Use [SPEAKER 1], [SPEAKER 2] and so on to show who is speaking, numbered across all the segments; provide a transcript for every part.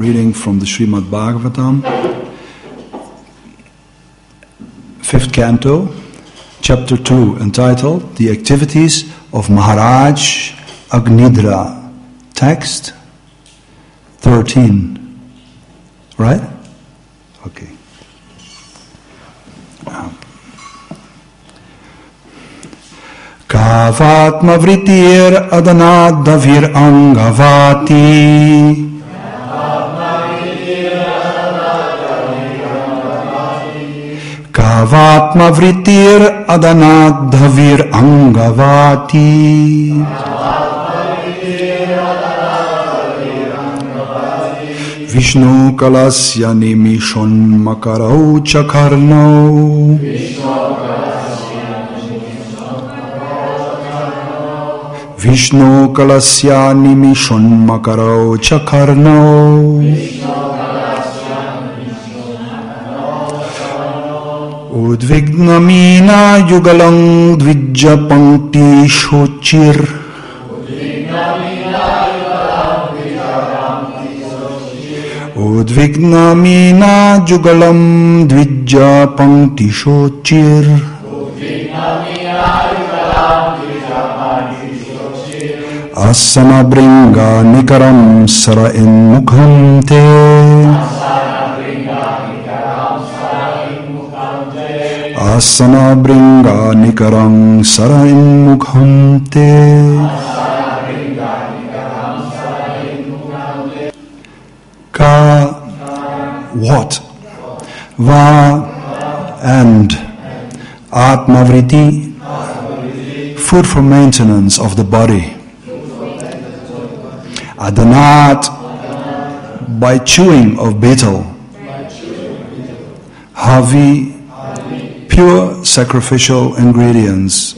[SPEAKER 1] reading from the Srimad Bhagavatam, 5th canto, chapter 2, entitled The Activities of Maharaj Agnidra. Text 13. Right? Okay. Kavatma vritir adanadavir angavati. Kavatma vritir adanadavir angavati. Vishnu kalasya nimishon makarau chakarnau. Vishnu kalasya nimishon makarau chakarnau. Udvignamina yugalang dvijja pankti shochir. Udvignamina jugalam dvijja pankti shochir. Asana bringa nikaram sara in mukham te. Asana bringa nikaram sara in mukham te. Ka, what? Va, and. Atmavriti, food for maintenance of the body. Adanat, by chewing of betel. Havi, pure sacrificial ingredients.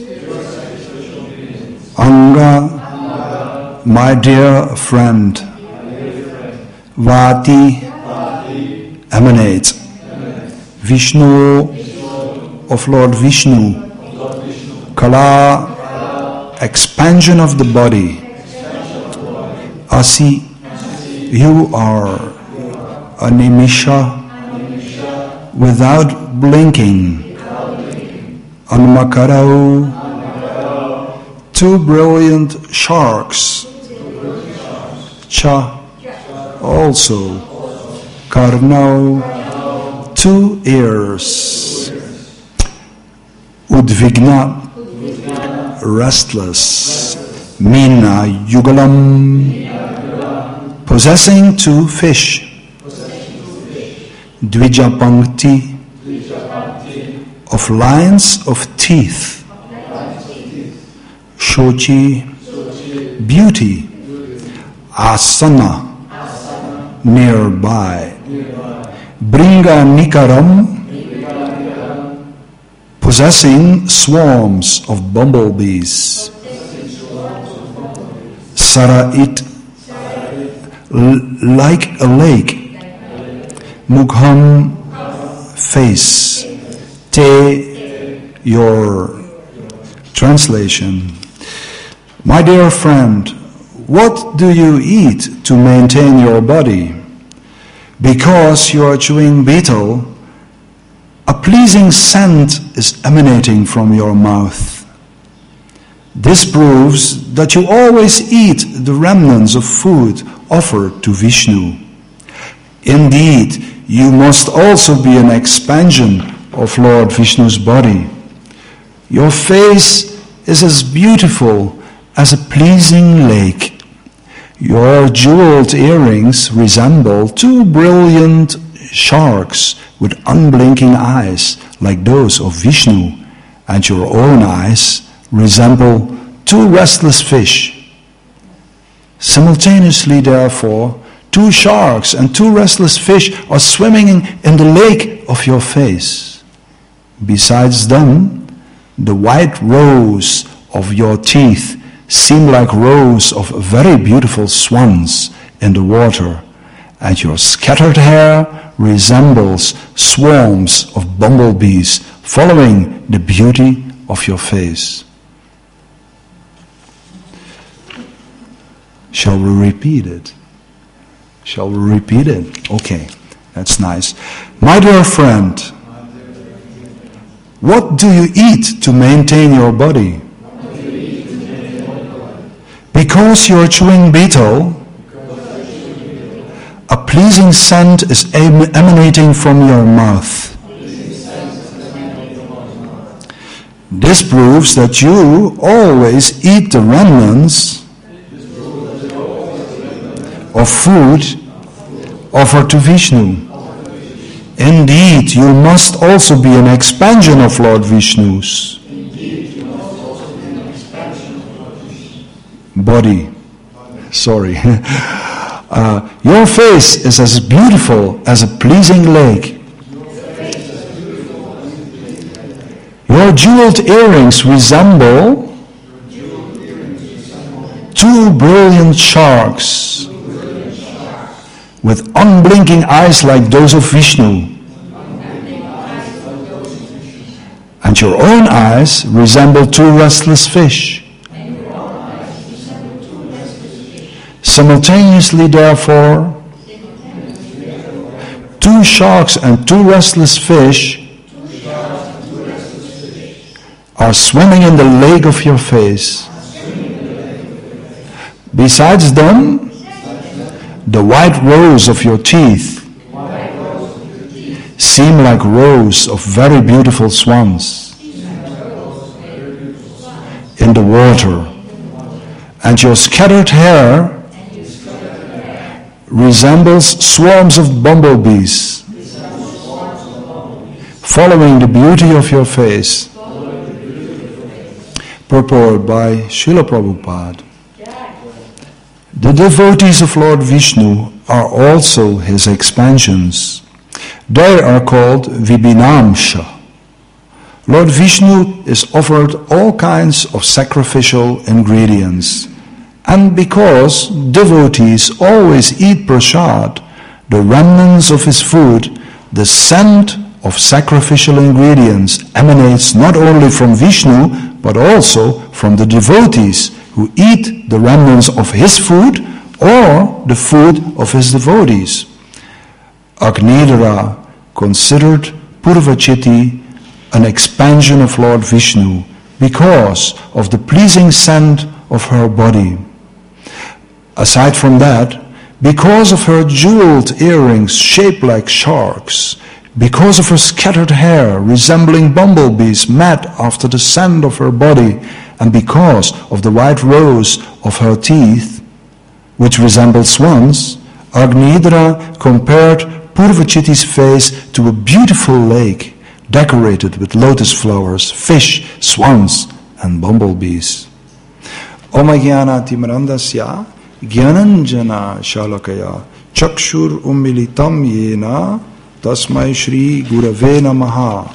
[SPEAKER 1] Anga, my dear friend. Vati, emanates. Vishnu, of Lord Vishnu. Kala, expansion of the body. Asi, you are a nimisha, without blinking. Anmakarau, two brilliant sharks. Cha, also. Karnau, two ears. Udvigna, restless. Mina yugalam, possessing two fish. Dvija pankti, of lines of teeth. Shochi, beauty. Asana, nearby. Bringa nikaram, possessing swarms of bumblebees. Sarait, like a lake. Mukham, face. Te, your translation. My dear friend, what do you eat to maintain your body? Because you are chewing betel, a pleasing scent is emanating from your mouth. This proves that you always eat the remnants of food offered to Vishnu. Indeed, you must also be an expansion of Lord Vishnu's body. Your face is as beautiful as a pleasing lake. Your jeweled earrings resemble two brilliant sharks with unblinking eyes like those of Vishnu, and your own eyes resemble two restless fish. Simultaneously, therefore, two sharks and two restless fish are swimming in the lake of your face. Besides them, the white rows of your teeth seem like rows of very beautiful swans in the water, and your scattered hair resembles swarms of bumblebees following the beauty of your face. Shall we repeat it? Shall we repeat it? Okay, that's nice. My dear friend, what do you eat to maintain your body? Because you are chewing betel, a pleasing scent is emanating from your mouth. This proves that you always eat the remnants of food offered to Vishnu. Indeed, you must also be an expansion of Lord Vishnu's body. Sorry. Your face is as beautiful as a pleasing lake. Your jeweled earrings resemble two brilliant sharks with unblinking eyes like those of Vishnu. And your own eyes resemble two restless fish. Simultaneously, therefore, two sharks and two restless fish are swimming in the lake of your face. Besides them, the white rows of your teeth seem like rows of very beautiful swans in the water, and your scattered hair resembles swarms of bumblebees following the beauty of your face. Purport by Srila Prabhupada. The devotees of Lord Vishnu are also his expansions. They are called Vibhinamsha. Lord Vishnu is offered all kinds of sacrificial ingredients. And because devotees always eat prasad, the remnants of his food, the scent of sacrificial ingredients emanates not only from Vishnu, but also from the devotees who eat the remnants of his food or the food of his devotees. Agnidhara considered Purvachiti an expansion of Lord Vishnu because of the pleasing scent of her body. Aside from that, because of her jeweled earrings shaped like sharks, because of her scattered hair resembling bumblebees mad after the scent of her body, and because of the white rows of her teeth, which resemble swans, Agnidhara compared Purvachiti's face to a beautiful lake decorated with lotus flowers, fish, swans, and bumblebees. Om Jnanati Mirandasya Jnananjana Shalakaya Chakshur Umilitam Yena Tasmai Shri Gurave Namaha.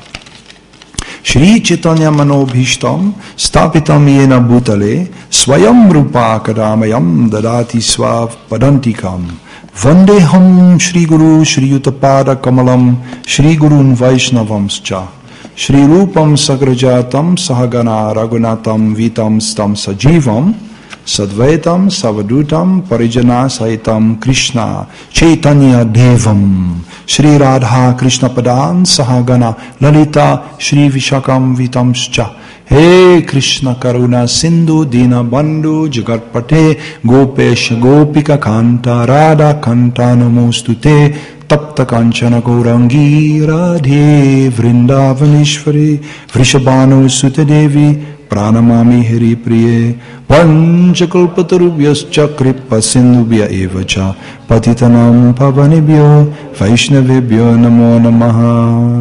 [SPEAKER 1] Shri Chaitanya Manobhishtam Stapitam Yena Bhutale Swayam Rupa Kadamayam Dadati Swav Padantikam Vandeham Shri Guru Shri Yuttapada Kamalam Shri Gurun Vaishnavamscha Shri Rupam Sagrajatam Sahagana Raghunatam Vitam Stam Sajivam Sadvaitam Savadutam Parijana Saitam Krishna Chaitanya Devam Shri Radha Krishna Padan Sahagana Lalita Shri Vishakam Vitamscha. He Krishna Karuna Sindhu Dina Bandhu Jagatpate Gopesh Gopika Kanta Radha Kanta Namostute Tapta Kanchana Gaurangi Radhe Vrindavanishwari Vrishabhanu Sute Devi Pranamami Hari Priye Panchakalpatarubhyascha Kripa Sindhubhya Evacha Patitanam Pavanibhyo Vaishnavibhyo Namo Namaha.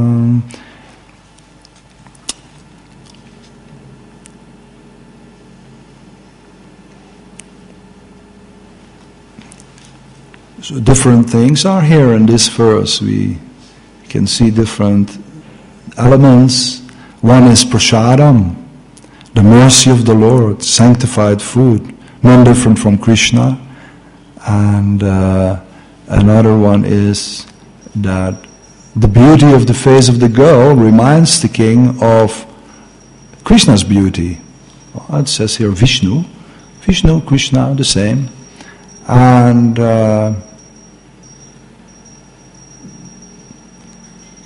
[SPEAKER 1] So different things are here in this verse. We can see different elements. One is prasadam, the mercy of the Lord, sanctified food, non different from Krishna. And another one is that the beauty of the face of the girl reminds the king of Krishna's beauty. Well, it says here Vishnu, Krishna, the same. And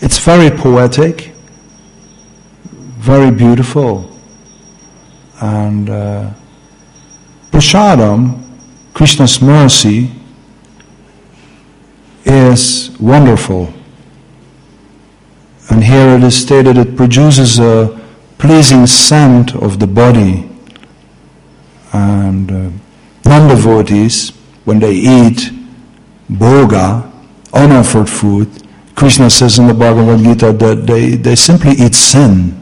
[SPEAKER 1] It's very poetic, very beautiful. And prasadam, Krishna's mercy, is wonderful. And here it is stated it produces a pleasing scent of the body. And non-devotees, when they eat bhoga, unoffered food, Krishna says in the Bhagavad Gita that they simply eat sin.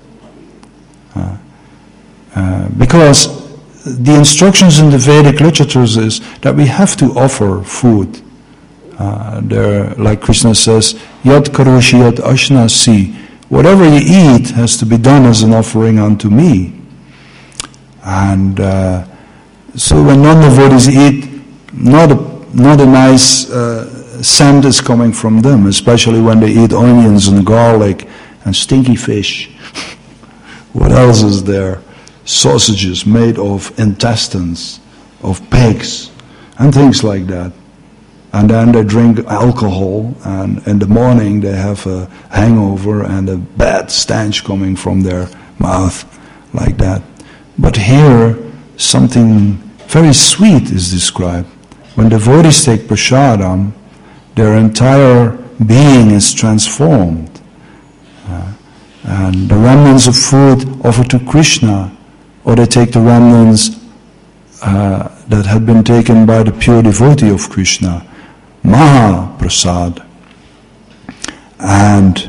[SPEAKER 1] Because the instructions in the Vedic literatures is that we have to offer food. There, like Krishna says, Yat karoshi yat ashnasi. Whatever you eat has to be done as an offering unto me. And so when non-devotees eat, not a nice scent is coming from them, especially when they eat onions and garlic and stinky fish. What else is there? Sausages made of intestines of pigs and things like that. And then they drink alcohol, and in the morning they have a hangover and a bad stench coming from their mouth, like that. But here, something very sweet is described. When devotees take prasadam, their entire being is transformed. And the remnants of food offered to Krishna, or they take the remnants that had been taken by the pure devotee of Krishna, Maha Prasad. And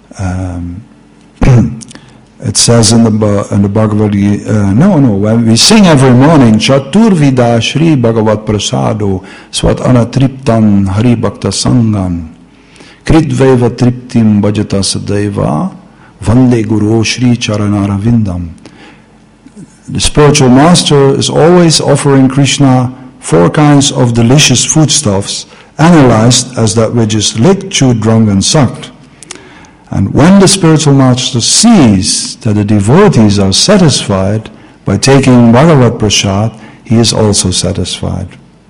[SPEAKER 1] it says in the Bhagavad Gita, when we sing every morning, Chaturvida Shri Bhagavat Prasado Swat Anatriptan Hari Bhakta Sangam Kritveva Triptim Bhajata Sadeva Vande Guru Shri Charanara Vindam. The spiritual master is always offering Krishna 4 kinds of delicious foodstuffs, analyzed as that which is licked, chewed, drunk, and sucked. And when the spiritual master sees that the devotees are satisfied by taking Bhagavat Prasad, he is also satisfied.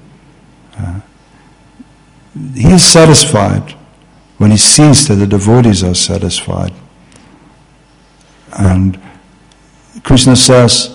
[SPEAKER 1] He is satisfied when he sees that the devotees are satisfied. And Krishna says,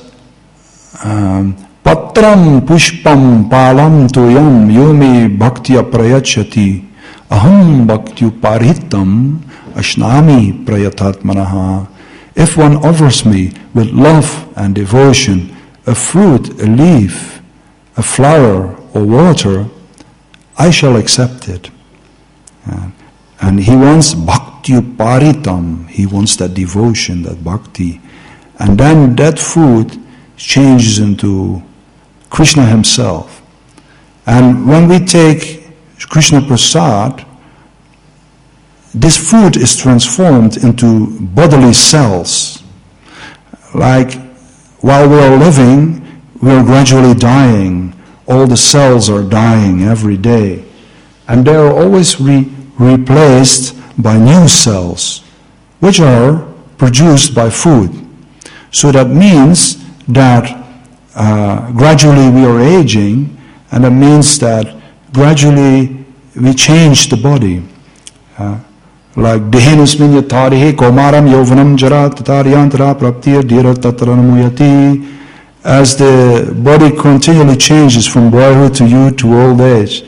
[SPEAKER 1] Patram pushpam palam tuyam yomi bhaktya prayachati aham bhaktyu parhitam ashnami prayatatmanaha. If one offers me with love and devotion a fruit, a leaf, a flower or water, I shall accept it. And he wants bhaktyu paritam. He wants that devotion, that bhakti. And then that food changes into Krishna himself. And when we take Krishna Prasad, this food is transformed into bodily cells. Like while we are living, we are gradually dying. All the cells are dying every day. And they are always replaced by new cells, which are produced by food. So that means that gradually we are aging, and that means that gradually we change the body. Like dehenusmin yatarihe komaram yovanam jara tatariyantara praptir dira tataranamuyati. As the body continually changes from boyhood to youth to old age,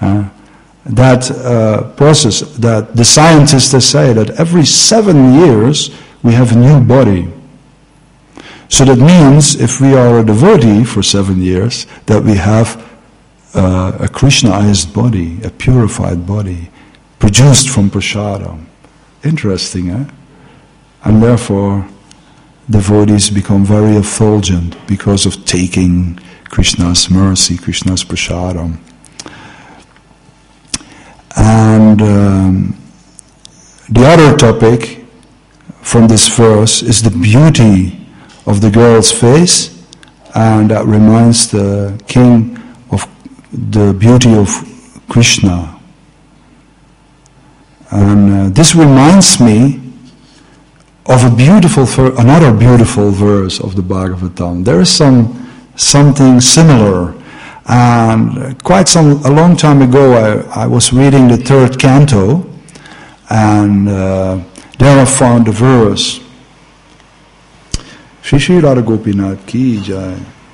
[SPEAKER 1] that process, that the scientists say that every 7 years we have a new body. So that means if we are a devotee for 7 years, that we have a Krishnaized body, a purified body, produced from prasadam. Interesting, eh? And therefore, devotees become very effulgent because of taking Krishna's mercy, Krishna's prasadam. And the other topic from this verse is the beauty of the girl's face, and that reminds the king of the beauty of Krishna. And this reminds me of another beautiful verse of the Bhagavatam. There is something similar, and a long time ago I was reading the 3rd canto, And there I found the verse. Shri Shri Radha Gopinath Ki Jai.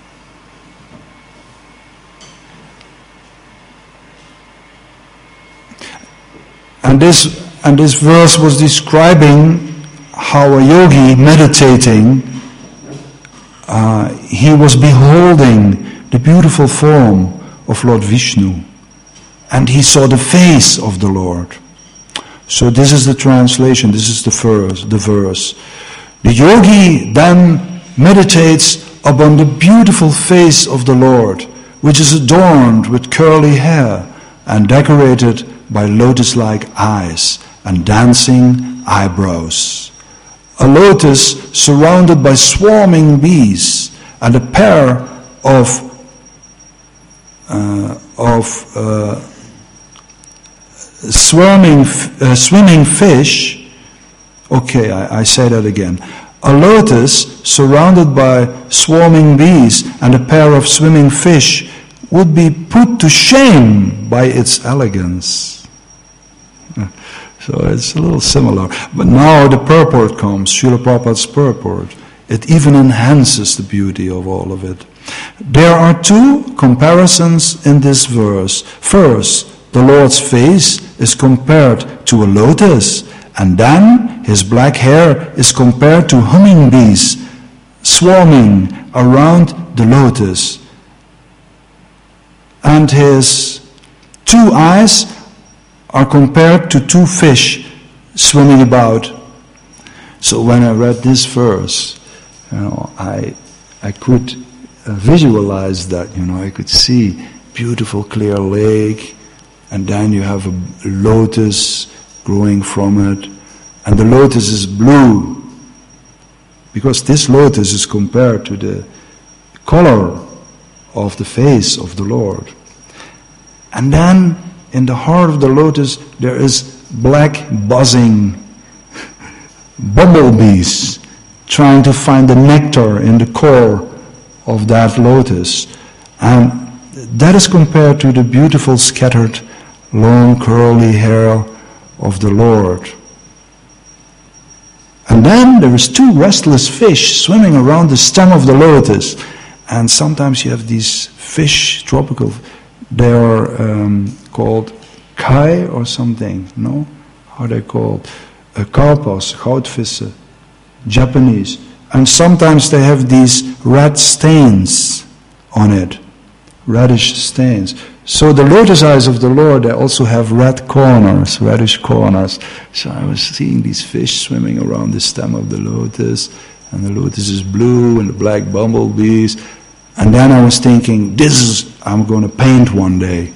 [SPEAKER 1] And this verse was describing how a yogi meditating, he was beholding the beautiful form of Lord Vishnu, and he saw the face of the Lord. So this is the translation, this is the verse. The yogi then meditates upon the beautiful face of the Lord, which is adorned with curly hair and decorated by lotus-like eyes and dancing eyebrows. A lotus surrounded by swarming bees and a pair of swimming fish. Okay, I say that again. A lotus surrounded by swarming bees and a pair of swimming fish would be put to shame by its elegance. So it's a little similar. But now the purport comes, Srila Prabhupada's purport. It even enhances the beauty of all of it. There are two comparisons in this verse. First, the Lord's face is compared to a lotus, and then his black hair is compared to humming bees swarming around the lotus. And his two eyes are compared to two fish swimming about. So when I read this verse, I could visualize that. I could see beautiful clear lake, and then you have a lotus growing from it, and the lotus is blue, because this lotus is compared to the color of the face of the Lord. And then in the heart of the lotus there is black buzzing bumblebees trying to find the nectar in the core of that lotus. And that is compared to the beautiful scattered long curly hair of the Lord. And then there is two restless fish swimming around the stem of the lotus. And sometimes you have these fish, tropical, they are called kai or something, no? How are they called? Karpas, goudvissen, Japanese. And sometimes they have these red stains on it, reddish stains. So the lotus eyes of the Lord, they also have red corners, reddish corners. So I was seeing these fish swimming around the stem of the lotus, and the lotus is blue and the black bumblebees. And then I was thinking, I'm going to paint one day,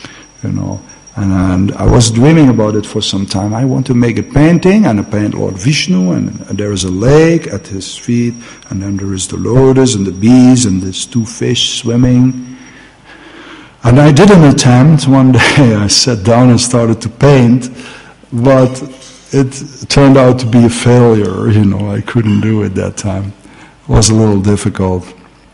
[SPEAKER 1] And I was dreaming about it for some time. I want to make a painting, and I paint Lord Vishnu, and there is a lake at his feet, and then there is the lotus and the bees and these two fish swimming. And I did an attempt one day. I sat down and started to paint, but it turned out to be a failure. I couldn't do it that time. It was a little difficult.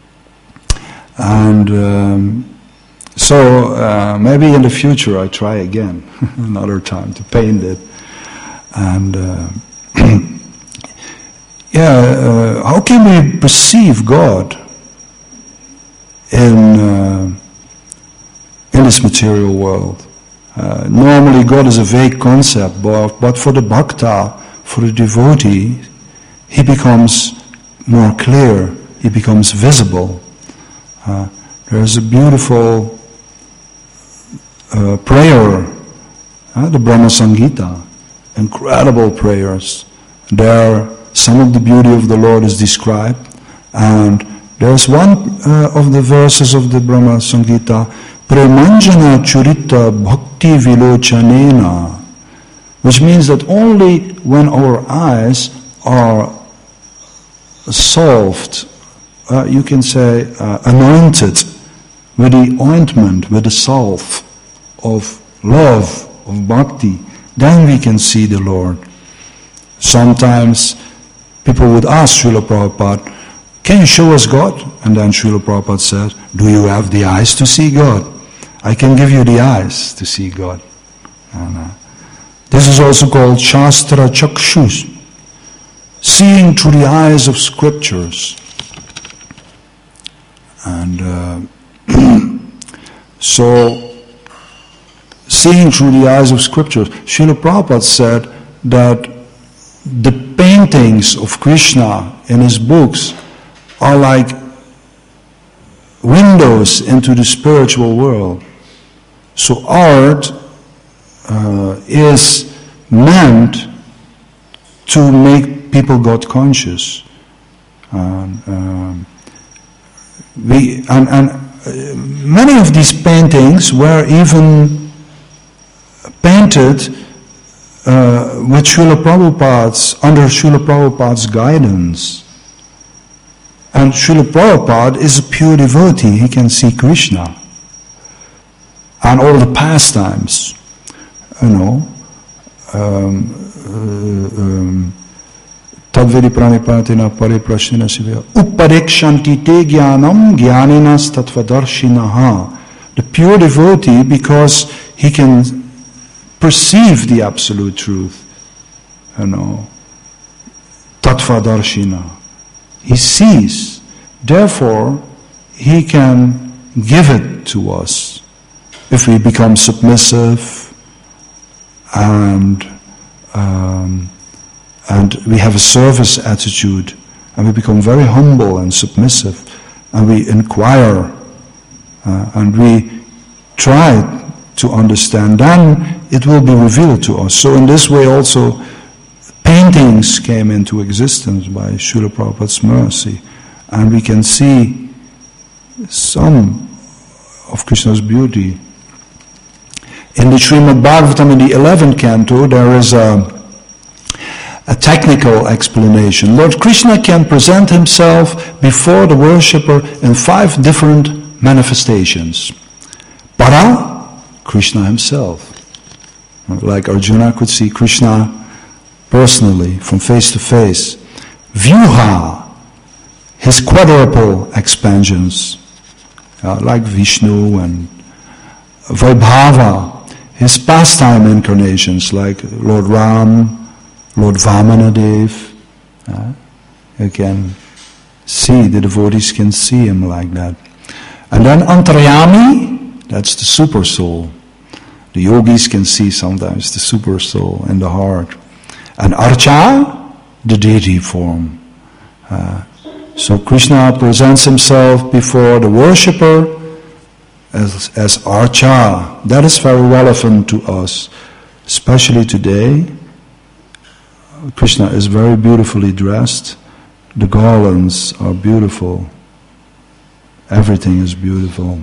[SPEAKER 1] And so maybe in the future I try again, another time, to paint it. And how can we perceive God in this material world? Normally God is a vague concept, but for the bhakta, for the devotee, he becomes more clear, he becomes visible. There's a beautiful prayer, the Brahma Samhita, incredible prayers. There, some of the beauty of the Lord is described, and there's one of the verses of the Brahma Samhita, Premanjana Churita Bhakti Vilochanena, which means that only when our eyes are solved, you can say anointed with the ointment, with the salve of love, of bhakti, then we can see the Lord. Sometimes people would ask Srila Prabhupada, can you show us God? And then Srila Prabhupada said, do you have the eyes to see God? I can give you the eyes to see God. And this is also called Shastra Chakshus, seeing through the eyes of scriptures. And so, seeing through the eyes of scriptures, Srila Prabhupada said that the paintings of Krishna in his books are like windows into the spiritual world. So art is meant to make people God conscious. Many of these paintings were even painted with under Srila Prabhupada's guidance. And Srila Prabhupada is a pure devotee. He can see Krishna and all the pastimes, Tadvedi pranipatina pariprashnina sivya uparekshanti te jnanam jnaninas tattvadarshinaha. The pure devotee, because he can perceive the absolute truth, tattvadarshina. He sees, therefore he can give it to us. If we become submissive and we have a service attitude, and we become very humble and submissive, and we inquire, and we try to understand, then it will be revealed to us. So in this way also, paintings came into existence by Srila Prabhupada's mercy, and we can see some of Krishna's beauty. In the Srimad Bhagavatam, in the 11th canto, there is a technical explanation. Lord Krishna can present himself before the worshipper in 5 different manifestations. Para, Krishna himself. Like Arjuna could see Krishna personally, from face to face. Vyuha, his quadruple expansions, like Vishnu, and Vaibhava, his pastime incarnations, like Lord Ram, Lord Vamanadev. You can see, the devotees can see him like that. And then Antaryami, that's the super soul. The yogis can see sometimes the super soul in the heart. And Archa, the deity form. So Krishna presents himself before the worshipper as Archa. That is very relevant to us, especially today. Krishna is very beautifully dressed. The garlands are beautiful. Everything is beautiful.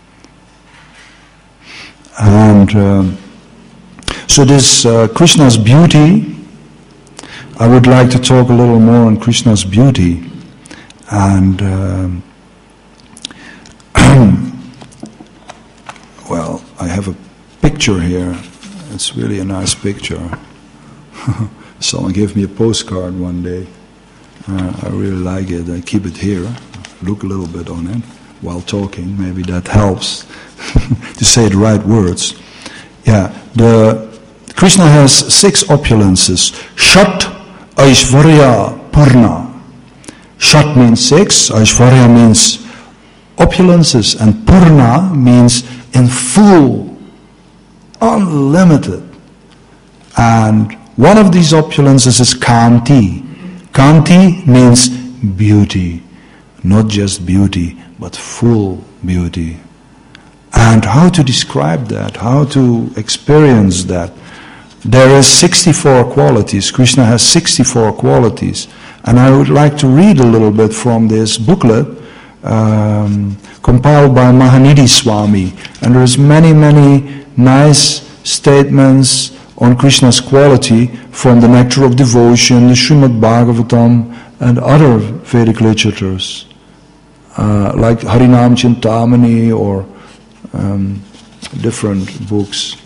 [SPEAKER 1] And so this Krishna's beauty, I would like to talk a little more on Krishna's beauty. And well, I have a picture here. It's really a nice picture. Someone gave me a postcard one day. I really like it. I keep it here. Look a little bit on it while talking. Maybe that helps to say the right words. Yeah, Krishna has 6 opulences. Shat, Aishvarya, Purna. Shat means 6, Aishvarya means opulences, and Purna means in full, unlimited. And one of these opulences is Kanti. Kanti means beauty. Not just beauty, but full beauty. And how to describe that? How to experience that? There is 64 qualities. Krishna has 64 qualities. And I would like to read a little bit from this booklet compiled by Mahanidhi Swami. And there's many, many nice statements on Krishna's quality from the Nectar of Devotion, the Srimad Bhagavatam, and other Vedic literatures, like Harinam Chintamani or different books.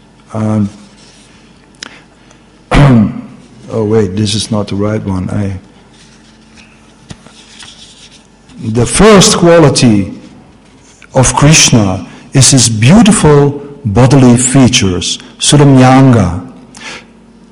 [SPEAKER 1] Oh wait, this is not the right one. The first quality of Krishna is his beautiful bodily features, Suramyanga.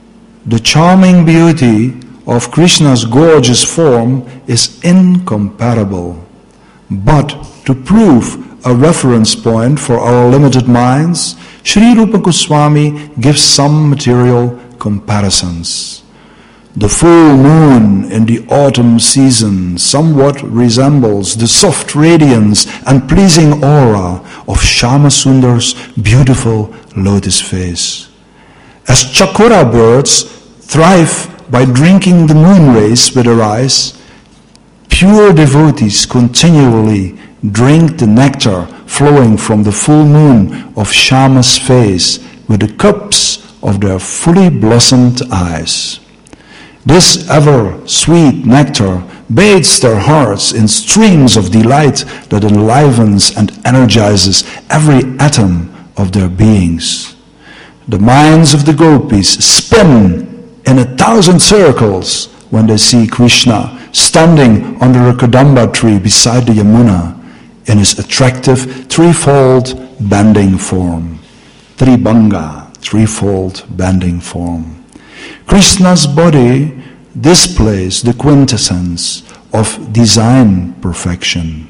[SPEAKER 1] The charming beauty of Krishna's gorgeous form is incomparable. But to prove a reference point for our limited minds, Sri Rupa Goswami gives some material comparisons. The full moon in the autumn season somewhat resembles the soft radiance and pleasing aura of Shama Sundar's beautiful lotus face. As chakora birds thrive by drinking the moon rays with their eyes, pure devotees continually drink the nectar flowing from the full moon of Shama's face with the cups of their fully blossomed eyes. This ever-sweet nectar bathes their hearts in streams of delight that enlivens and energizes every atom of their beings. The minds of the gopis spin in 1,000 circles when they see Krishna standing under a kadamba tree beside the Yamuna in his attractive threefold bending form. Tribhanga, threefold bending form. Krishna's body displays the quintessence of design perfection.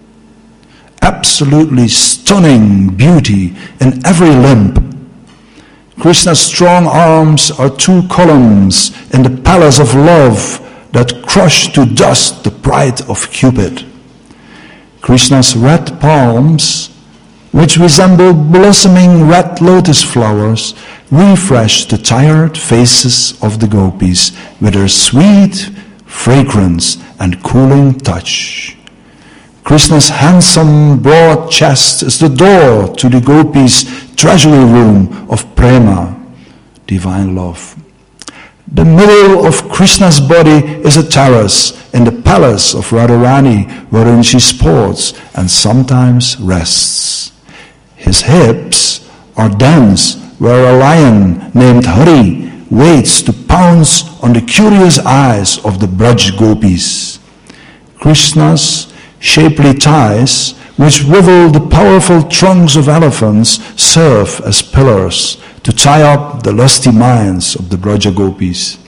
[SPEAKER 1] Absolutely stunning beauty in every limb. Krishna's strong arms are two columns in the palace of love that crush to dust the pride of Cupid. Krishna's red palms, which resemble blossoming red lotus flowers, refresh the tired faces of the gopis with their sweet fragrance and cooling touch. Krishna's handsome broad chest is the door to the gopis' treasury room of prema, divine love. The middle of Krishna's body is a terrace in the palace of Radharani, wherein she sports and sometimes rests. His hips are dens where a lion named Hari waits to pounce on the curious eyes of the Braj gopis. Krishna's shapely thighs, which rival the powerful trunks of elephants, serve as pillars to tie up the lusty minds of the Braja gopis.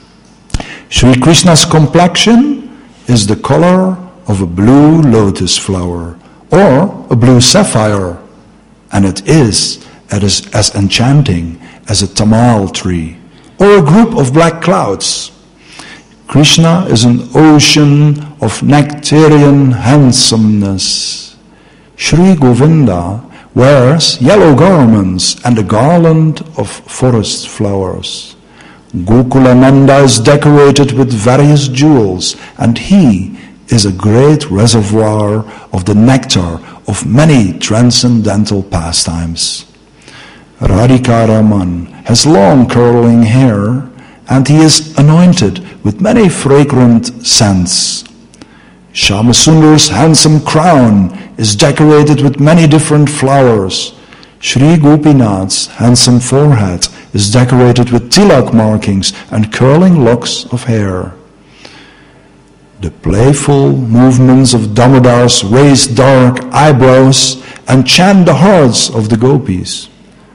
[SPEAKER 1] Sri Krishna's complexion is the color of a blue lotus flower or a blue sapphire, and it is as enchanting as a tamal tree or a group of black clouds. Krishna is an ocean of nectarian handsomeness. Sri Govinda wears yellow garments and a garland of forest flowers. Gokulananda is decorated with various jewels, and he is a great reservoir of the nectar of many transcendental pastimes. Radhika Raman has long curling hair, and he is anointed with many fragrant scents. Shamasundar's handsome crown is decorated with many different flowers. Sri Gopinath's handsome forehead is decorated with tilak markings and curling locks of hair. The playful movements of Damodar's raised dark eyebrows enchant the hearts of the gopis.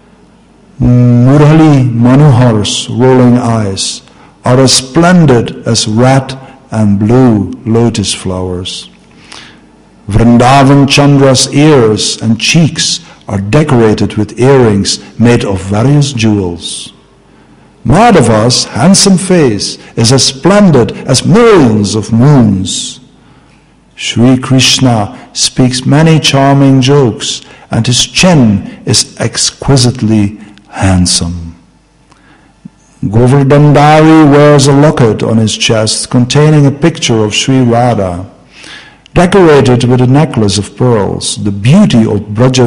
[SPEAKER 1] Murali Manohar's rolling eyes are as splendid as red and blue lotus flowers. Vrindavan Chandra's ears and cheeks are decorated with earrings made of various jewels. Madhava's handsome face is as splendid as millions of moons. Sri Krishna speaks many charming jokes, and his chin is exquisitely handsome. Govardhandari wears a locket on his chest containing a picture of Sri Radha. Decorated with a necklace of pearls, the beauty of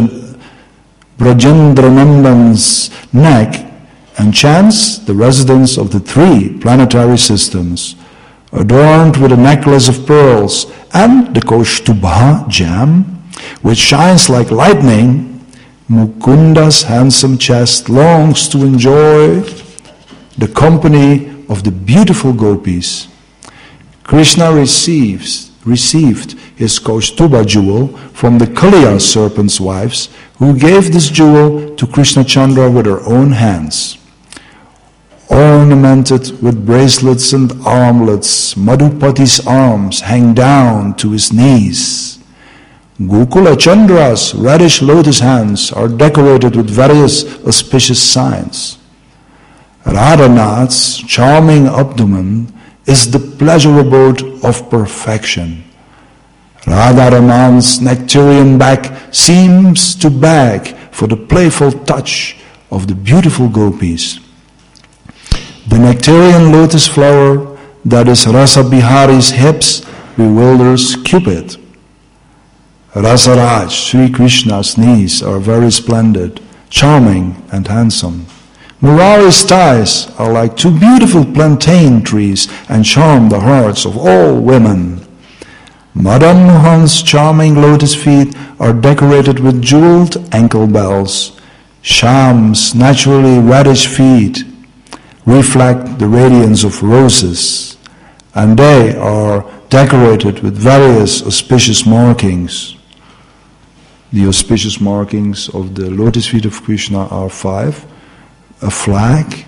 [SPEAKER 1] Brajendranandan's neck enchants the residents of the three planetary systems. Adorned with a necklace of pearls and the Kaustubha gem, which shines like lightning, Mukunda's handsome chest longs to enjoy the company of the beautiful gopis. Krishna received his Kaustubha jewel from the Kaliya serpent's wives, who gave this jewel to Krishna Chandra with her own hands. ornamented with bracelets and armlets. Madhupati's arms hang down to his knees. Gokula Chandra's reddish lotus hands are decorated with various auspicious signs. Radhanath's charming abdomen is the pleasure abode of perfection. Radharaman's nectarian back seems to beg for the playful touch of the beautiful gopis. The nectarian lotus flower that is Rasa Bihari's hips bewilders Cupid. Rasaraj, Sri Krishna's knees are very splendid, charming and handsome. Murari's thighs are like two beautiful plantain trees and charm the hearts of all women. Madan Mohan's charming lotus feet are decorated with jeweled ankle bells. Shyam's naturally reddish feet reflect the radiance of roses, and they are decorated with various auspicious markings. The auspicious markings of the lotus feet of Krishna are 5. A flag,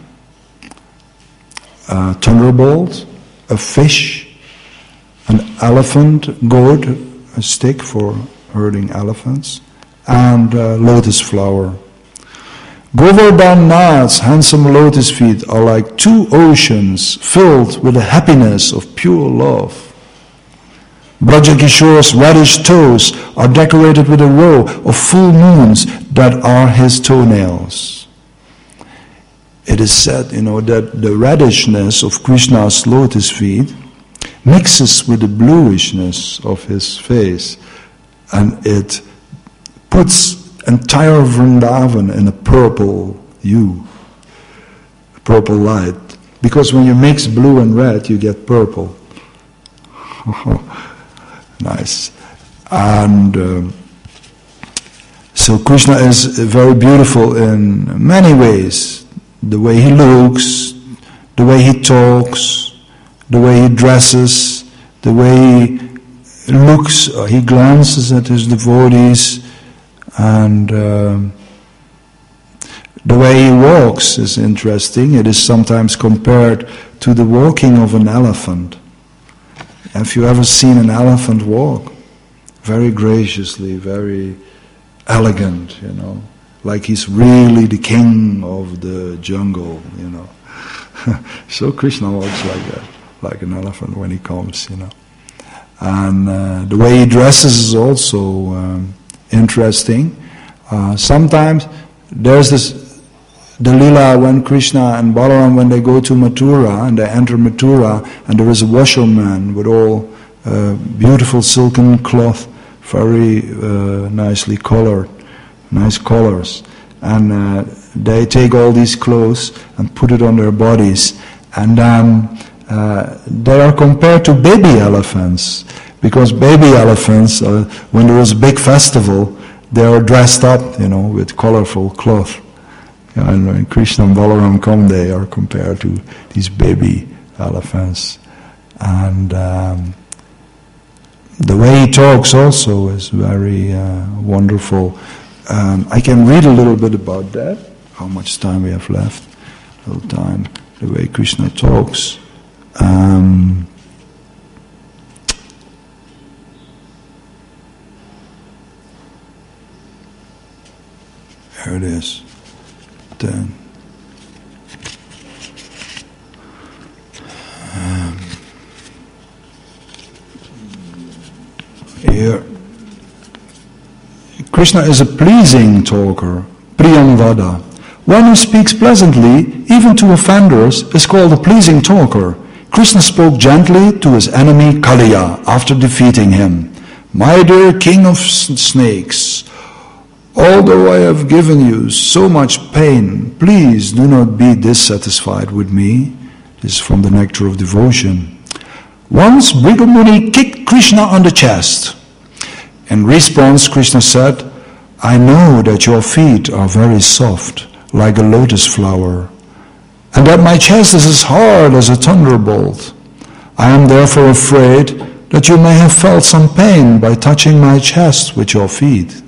[SPEAKER 1] a thunderbolt, a fish, an elephant goad, a stick for herding elephants, and a lotus flower. Govardhan Nath's handsome lotus feet are like 2 oceans filled with the happiness of pure love. Brajakishore's reddish toes are decorated with a row of full moons that are his toenails. It is said, that the reddishness of Krishna's lotus feet mixes with the bluishness of his face, and it puts entire Vrindavan in a purple hue, purple light. Because when you mix blue and red, you get purple. Nice. And so Krishna is very beautiful in many ways. The way he looks, the way he talks, the way he dresses, the way he looks, he glances at his devotees, and the way he walks is interesting. It is sometimes compared to the walking of an elephant. Have you ever seen an elephant walk? Very graciously, very elegant, like he's really the king of the jungle, So Krishna walks like that, like an elephant when he comes, And the way he dresses is also interesting. Sometimes there's the Leela when Krishna and Balaram, when they go to Mathura, and they enter Mathura, and there is a washerman with all beautiful silken cloth, very nicely colored. Nice colors, and they take all these clothes and put it on their bodies, and they are compared to baby elephants, because baby elephants, when there is a big festival, they are dressed up, with colorful cloth. And when Krishna and Balaram come, they are compared to these baby elephants, and the way he talks also is very wonderful. I can read a little bit about that. How much time we have left? A little time. The way Krishna talks. There it is. Then. Here. Krishna is a pleasing talker, Priyamvada. One who speaks pleasantly, even to offenders, is called a pleasing talker. Krishna spoke gently to his enemy Kaliya after defeating him. My dear king of snakes, although I have given you so much pain, please do not be dissatisfied with me. This is from the Nectar of Devotion. Once Bhrigu Muni kicked Krishna on the chest. In response, Krishna said, I know that your feet are very soft, like a lotus flower, and that my chest is as hard as a thunderbolt. I am therefore afraid that you may have felt some pain by touching my chest with your feet.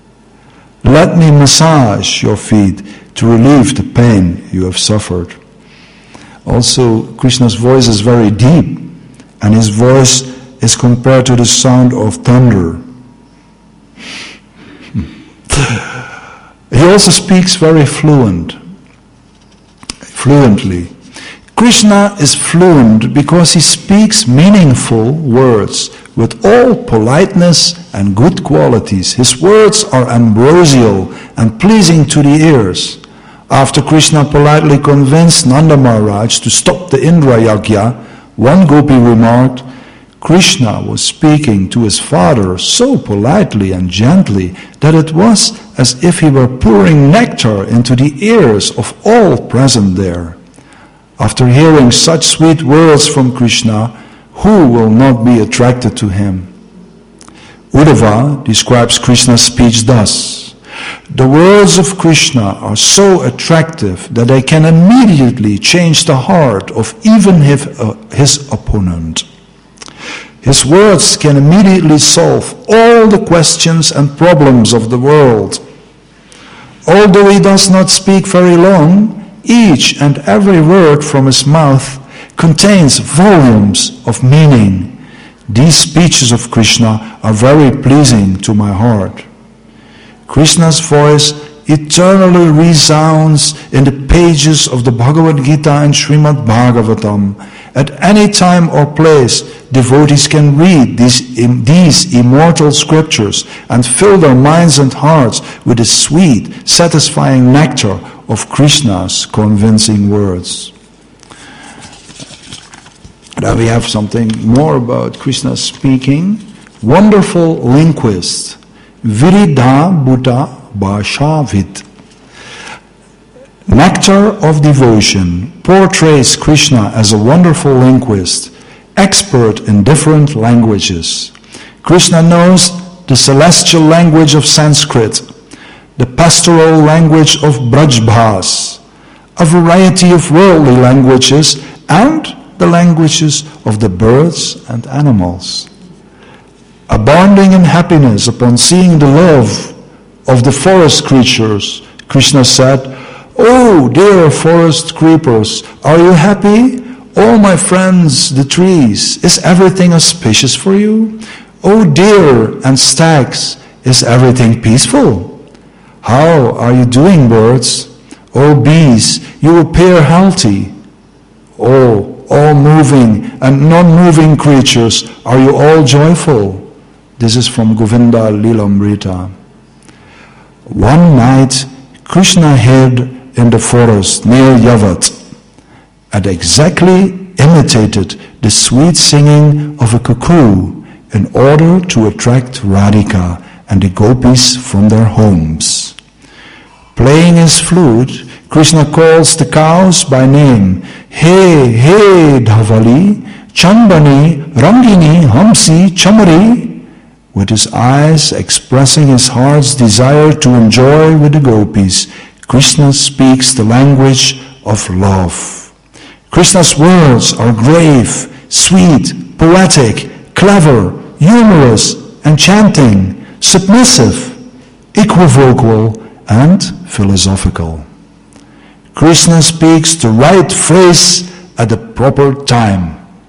[SPEAKER 1] Let me massage your feet to relieve the pain you have suffered. Also, Krishna's voice is very deep, and his voice is compared to the sound of thunder. He also speaks very fluently. Krishna is fluent because he speaks meaningful words with all politeness and good qualities. His words are ambrosial and pleasing to the ears. After Krishna politely convinced Nanda Maharaj to stop the Indra Yagya, one gopi remarked, Krishna was speaking to his father so politely and gently that it was as if he were pouring nectar into the ears of all present there. After hearing such sweet words from Krishna, who will not be attracted to him? Uddhava describes Krishna's speech thus: the words of Krishna are so attractive that they can immediately change the heart of even his opponent. His words can immediately solve all the questions and problems of the world. Although he does not speak very long, each and every word from his mouth contains volumes of meaning. These speeches of Krishna are very pleasing to my heart. Krishna's voice eternally resounds in the pages of the Bhagavad Gita and Srimad Bhagavatam. At any time or place, devotees can read these immortal scriptures and fill their minds and hearts with the sweet, satisfying nectar of Krishna's convincing words. Now we have something more about Krishna speaking. Wonderful linguist, Viridha Buddha Bhashavid. Nectar of Devotion portrays Krishna as a wonderful linguist, expert in different languages. Krishna knows the celestial language of Sanskrit, the pastoral language of Brajbhas, a variety of worldly languages, and the languages of the birds and animals. Abounding in happiness upon seeing the love of the forest creatures, Krishna said, "Oh, dear forest creepers, are you happy? Oh, my friends, the trees, is everything auspicious for you? Oh, deer and stags, is everything peaceful? How are you doing, birds? Oh, bees, you appear healthy. Oh, all moving and non-moving creatures, are you all joyful?" This is from Govinda Lilamrita. One night, Krishna hid in the forest near Yavat and exactly imitated the sweet singing of a cuckoo in order to attract Radhika and the gopis from their homes. Playing his flute, Krishna calls the cows by name. Hey, hey, Dhavali, Chandani, Rangini, Hamsi, Chamari, with his eyes expressing his heart's desire to enjoy with the gopis. Krishna speaks the language of love. Krishna's words are grave, sweet, poetic, clever, humorous, enchanting, submissive, equivocal, and philosophical. Krishna speaks the right phrase at the proper time.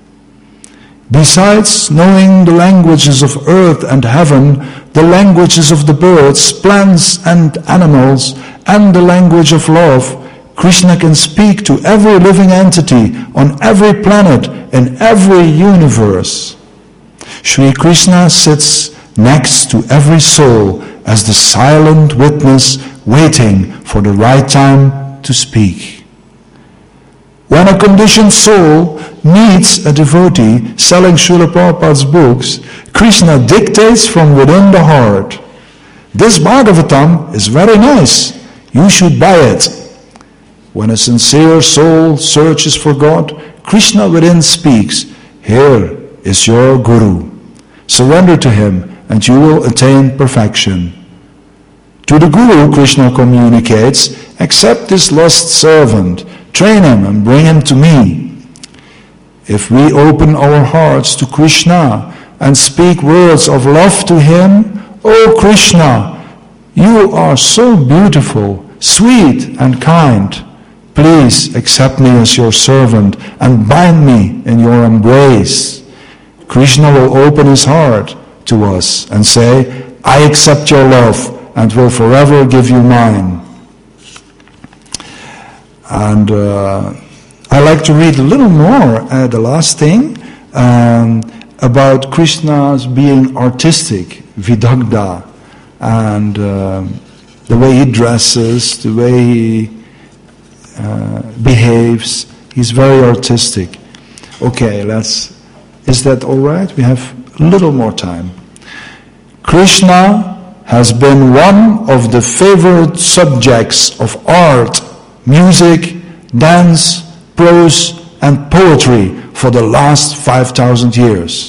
[SPEAKER 1] Besides knowing the languages of earth and heaven, the languages of the birds, plants, and animals, and the language of love, Krishna can speak to every living entity on every planet in every universe. Sri Krishna sits next to every soul as the silent witness waiting for the right time to speak. When a conditioned soul meets a devotee selling Srila Prabhupada's books, Krishna dictates from within the heart, "This Bhagavatam is very nice. You should buy it." When a sincere soul searches for God, Krishna within speaks, "Here is your Guru. Surrender to him and you will attain perfection." To the Guru, Krishna communicates, "Accept this lost servant, train him and bring him to me." If we open our hearts to Krishna and speak words of love to him, "Oh Krishna, you are so beautiful, sweet and kind. please accept me as your servant and bind me in your embrace. Krishna will open his heart to us and say, I accept your love and will forever give you mine. And I like to read a little more, the last thing, about Krishna's being artistic, vidagdha, and the way he dresses, the way he behaves. He's very artistic. Okay, is that all right? We have a little more time. Krishna has been one of the favorite subjects of art, music, dance, prose, and poetry for the last 5,000 years.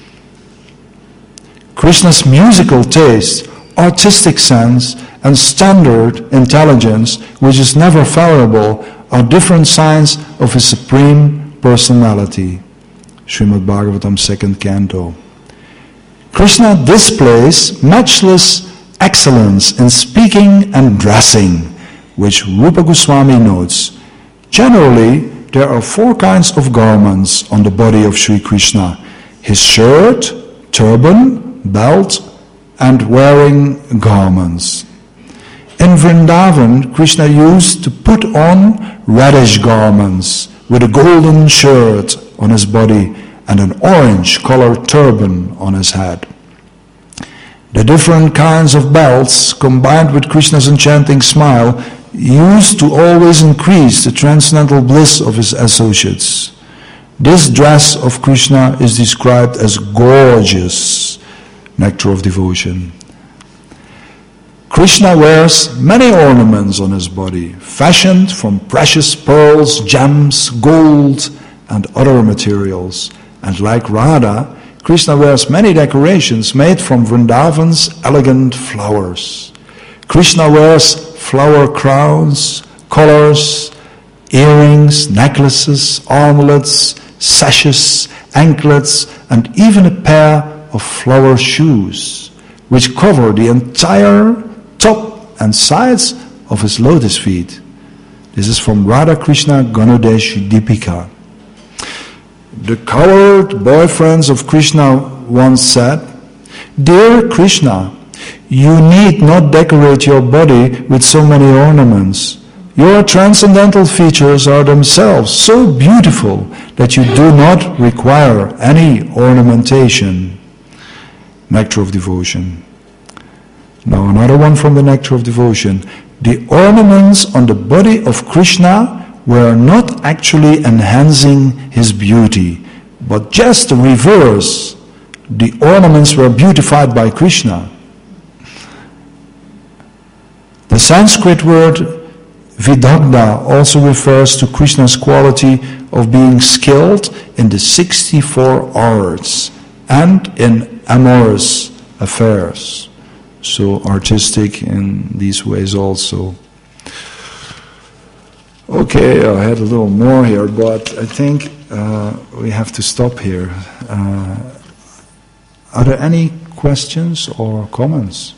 [SPEAKER 1] Krishna's musical taste, artistic sense, and standard intelligence, which is never fallible, are different signs of his supreme personality. Srimad Bhagavatam, 2nd Canto. Krishna displays matchless excellence in speaking and dressing, which Rupa Goswami notes. Generally, there are 4 kinds of garments on the body of Sri Krishna: his shirt, turban, belt, and wearing garments. In Vrindavan, Krishna used to put on reddish garments with a golden shirt on his body and an orange-colored turban on his head. The different kinds of belts, combined with Krishna's enchanting smile, used to always increase the transcendental bliss of his associates. This dress of Krishna is described as gorgeous, nectar of devotion. Krishna wears many ornaments on his body, fashioned from precious pearls, gems, gold, and other materials. And like Radha, Krishna wears many decorations made from Vrindavan's elegant flowers. Krishna wears flower crowns, collars, earrings, necklaces, armlets, sashes, anklets, and even a pair of flower shoes, which cover the entire top and sides of his lotus feet. This is from Radha Krishna Ganodesh Deepika. The cowherd boyfriends of Krishna once said, Dear Krishna, you need not decorate your body with so many ornaments. Your transcendental features are themselves so beautiful that you do not require any ornamentation. Nectar of Devotion. Now another one from the Nectar of Devotion. The ornaments on the body of Krishna were not actually enhancing his beauty, but just the reverse. The ornaments were beautified by Krishna. The Sanskrit word vidagdha also refers to Krishna's quality of being skilled in the 64 arts and in amorous affairs. So artistic in these ways also. Okay, I had a little more here, but I think we have to stop here. Are there any questions or comments?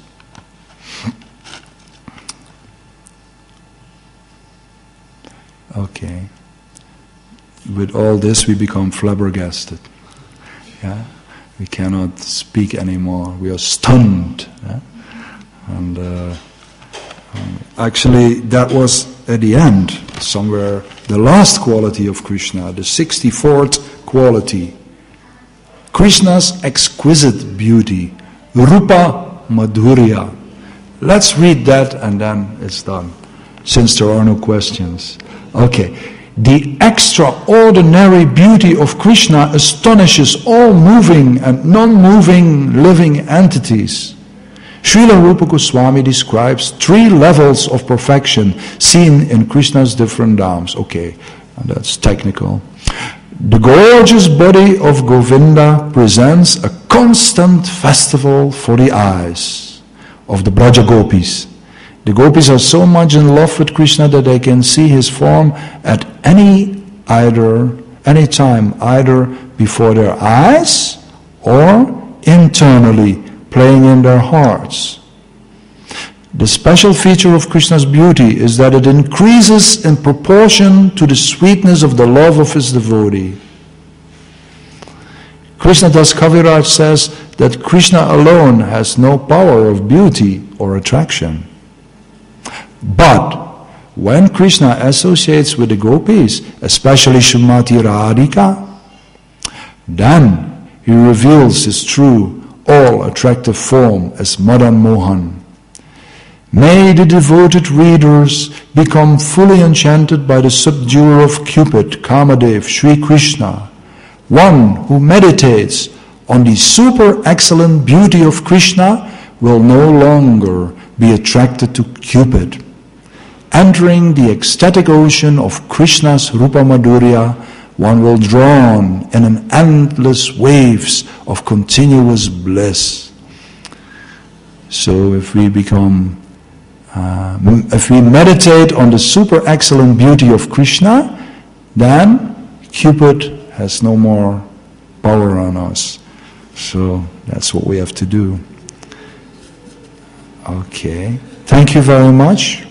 [SPEAKER 1] Okay. With all this, we become flabbergasted. Yeah, we cannot speak anymore. We are stunned. Yeah? And actually, that was at the end, somewhere, the last quality of Krishna, the 64th quality. Krishna's exquisite beauty, Rupa Madhurya. Let's read that and then it's done, since there are no questions. Okay. The extraordinary beauty of Krishna astonishes all moving and non-moving living entities. Srila Rupa Goswami describes 3 levels of perfection seen in Krishna's different dhams. Okay, that's technical. The gorgeous body of Govinda presents a constant festival for the eyes of the Braja Gopis. The Gopis are so much in love with Krishna that they can see his form at any time, either before their eyes or internally, playing in their hearts. The special feature of Krishna's beauty is that it increases in proportion to the sweetness of the love of his devotee. Krishnadas Kaviraj says that Krishna alone has no power of beauty or attraction. But when Krishna associates with the gopis, especially Srimati Radhika, then he reveals his true, all-attractive form as Madan Mohan. May the devoted readers become fully enchanted by the subduer of Cupid, Kamadev, Sri Krishna, one who meditates on the super excellent beauty of Krishna will no longer be attracted to Cupid. Entering the ecstatic ocean of Krishna's Rupa Madhurya, one will drown in an endless waves of continuous bliss. So if we meditate on the super excellent beauty of Krishna, then Cupid has no more power on us. So that's what we have to do. Okay. Thank you very much.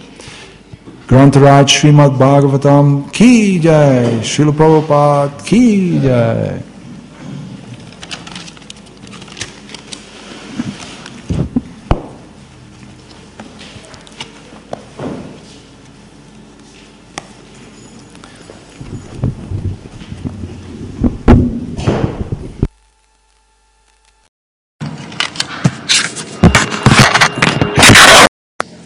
[SPEAKER 1] Grantaraj Srimad Bhagavatam ki jai, Srila Prabhupada ki jai.